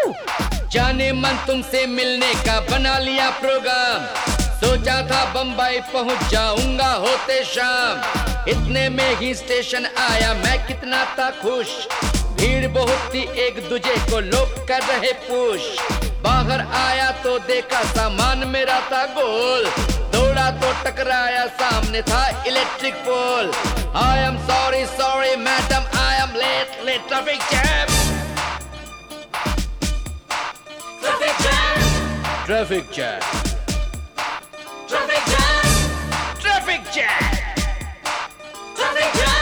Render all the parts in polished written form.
जाने मन तुमसे मिलने का बना लिया प्रोग्राम, सोचा था बम्बई पहुंच जाऊंगा होते शाम। इतने में ही स्टेशन आया, मैं कितना था खुश, भीड़ बहुत थी, एक दूजे को लोग कर रहे पुश। बाहर आया तो देखा सामान मेरा था गोल, दौड़ा तो टकराया, सामने था electric pole. I am sorry sorry madam, I am late late, traffic jam traffic jam traffic jam traffic jam traffic jam traffic jam.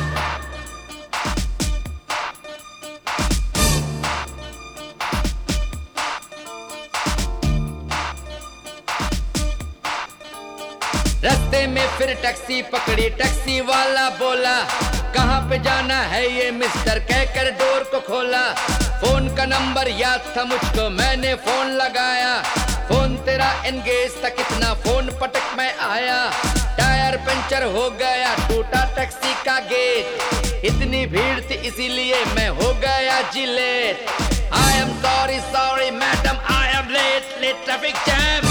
रास्ते में फिर टैक्सी पकड़ी, टैक्सी वाला बोला कहाँ पे जाना है ये मिस्टर, कहकर डोर को खोला। फोन का नंबर याद था मुझको, मैंने फोन लगाया, फोन तेरा एंगेज था, कितना फोन पटक में आया। टायर पंचर हो गया, टूटा टैक्सी का गेट, इतनी भीड़ थी इसीलिए मैं हो गया जी late. I am sorry sorry madam, I am late late, traffic jam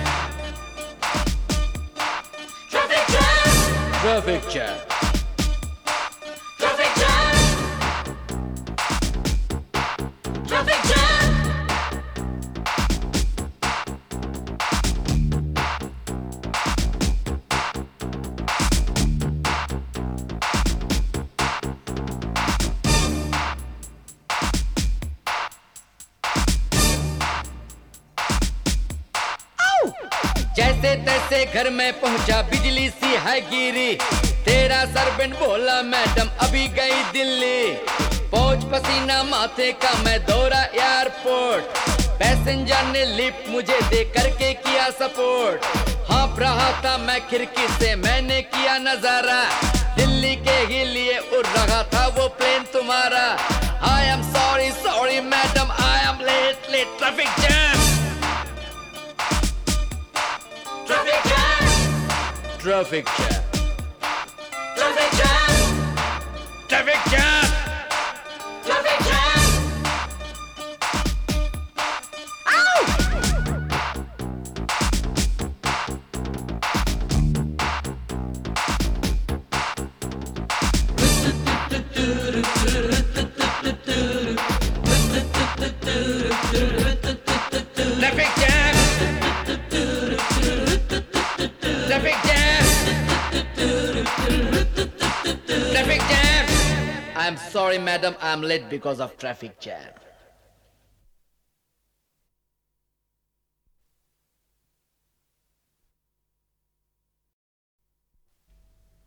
traffic jam traffic jam traffic jam. जैसे तैसे घर में पहुंचा, बिजली सी है गिरी, तेरा सर्वेंट बोला मैडम अभी गई दिल्ली। पहुंच पसीना माथे का, मैं दौड़ा एयरपोर्ट, पैसेंजर ने लिफ्ट मुझे दे करके किया सपोर्ट। हाँफ रहा था मैं खिड़की से, मैंने किया नजारा, दिल्ली के ही लिए उड़ रहा था वो प्लेन तुम्हारा। I am sorry sorry madam, I am late late, traffic jam traffic jam traffic jam traffic jam traffic jam traffic jam. Traffic jam traffic jam traffic jam। I'm sorry madam, I'm late because of traffic jam।